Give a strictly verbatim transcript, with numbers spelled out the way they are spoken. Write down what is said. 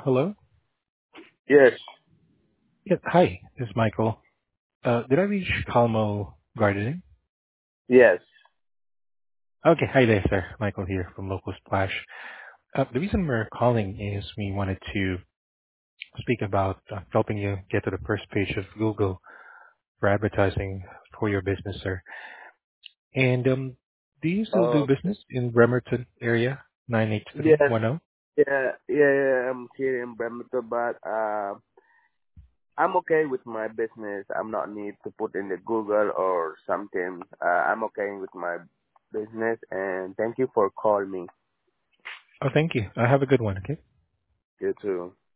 hello. Yes, Yeah, hi, this is Michael. Uh, did I reach Calmo Gardening? yes. Okay, hi there, sir. Michael here from Local Splash. Uh, the reason we're calling is we wanted to speak about uh, helping you get to the first page of Google for advertising for your business, sir. And um, do you still do Okay. business in Bremerton area, Yes, nine eight three one zero? yeah, yeah, yeah. I'm here in Bremerton, but uh, I'm okay with my business. I'm not need to put in the Google or something. Uh, I'm okay with my business, and thank you for calling me. Oh, thank you. I have a good one, okay? You too.